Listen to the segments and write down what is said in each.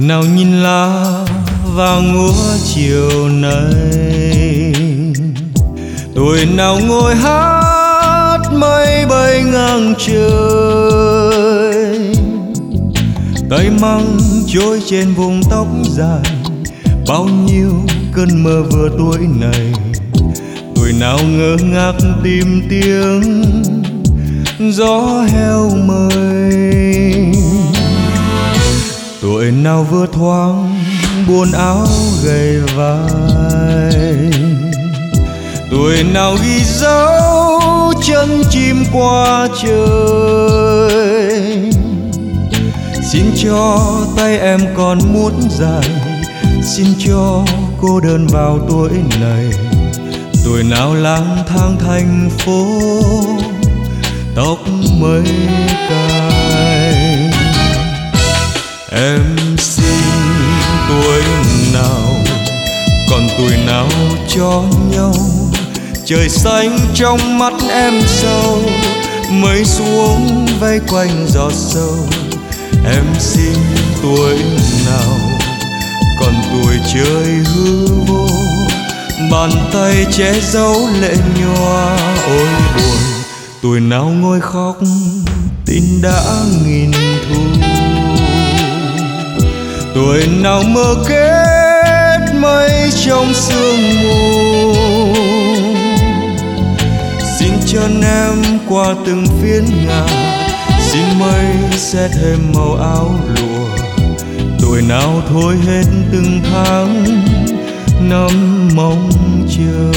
nào nhìn lá vàng úa chiều nay, tuổi nào ngồi hát mây bay ngang trời, tay măng trôi trên vùng tóc dài. Bao nhiêu cơn mơ vừa tuổi này, tuổi nào ngơ ngác tìm tiếng gió heo mây. Tuổi nào vừa thoáng buồn áo gầy vai, tuổi nào ghi dấu chân chim qua trời. Xin cho tay em còn muốn dài, xin cho cô đơn vào tuổi này. Tuổi nào lang thang thành phố tóc mây cài. Em xin tuổi nào còn tuổi nào cho nhau, trời xanh trong mắt em sâu, mây xuống vây quanh giọt sâu. Em xin tuổi nào còn tuổi chơi hư vô, bàn tay che giấu lệ nhòa. Ôi buồn, tuổi nào ngồi khóc tin đã nghìn thu. Tuổi nào mơ kết mây trong sương mù, xin chân em qua từng phiến ngà, xin mây sẽ thêm màu áo lụa. Tuổi nào thôi hết từng tháng năm mong chờ.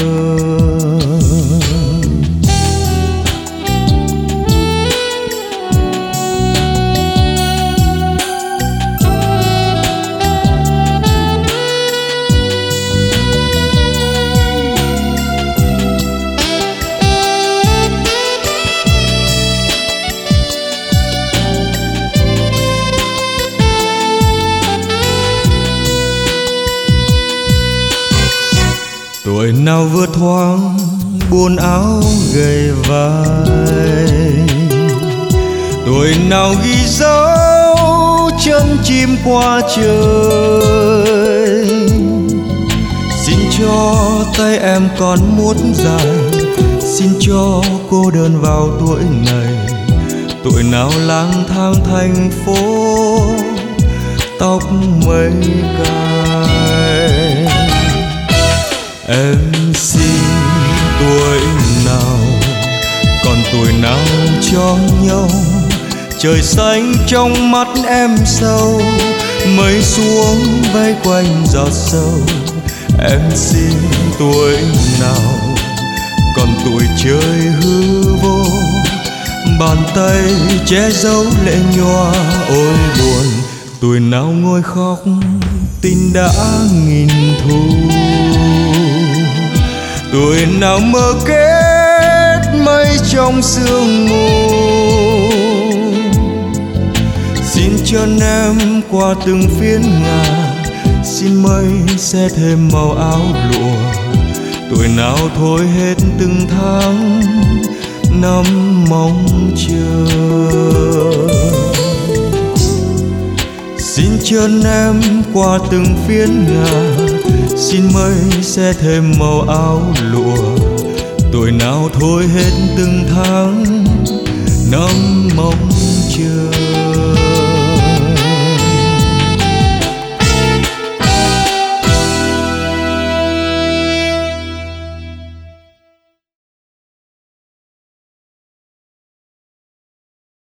Tuổi nào vừa thoáng buồn áo gầy vai, tuổi nào ghi dấu chân chim qua trời. Xin cho tay em còn muốn dài, xin cho cô đơn vào tuổi này. Tuổi nào lang thang thành phố tóc mây cài. Em xin tuổi nào còn tuổi nào cho nhau, trời xanh trong mắt em sâu, mây xuống vây quanh giọt sâu. Em xin tuổi nào còn tuổi chơi hư vô, bàn tay che giấu lệ nhòa. Ôi buồn, tuổi nào ngồi khóc tin đã nghìn thu. Tuổi nào mơ kết mây trong sương mù, xin chân em qua từng phiến ngà, xin mây sẽ thêm màu áo lụa. Tuổi nào thôi hết từng tháng năm mong chờ. Xin chân em qua từng phiến ngà, xin mây sẽ thêm màu áo lụa. Tuổi nào thôi hết từng tháng năm mong chờ.